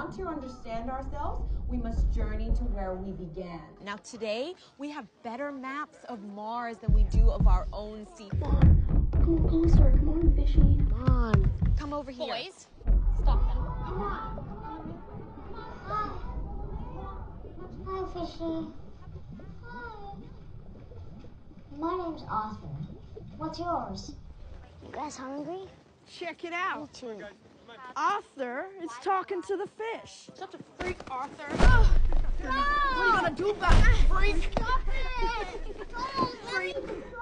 want to understand ourselves, we must journey to where we began. Now today, we have better maps of Mars than we do of our own sea. Come on, closer. Come on, fishy. Come on. Come over here. Boys, stop them. Come on. Hi, fishy. Hi. My name's Arthur. What's yours? You guys hungry? Check it out. Me too. Arthur is talking to the fish. Such a freak, Arthur. What are you gonna do about it, freak? Stop it! Freak!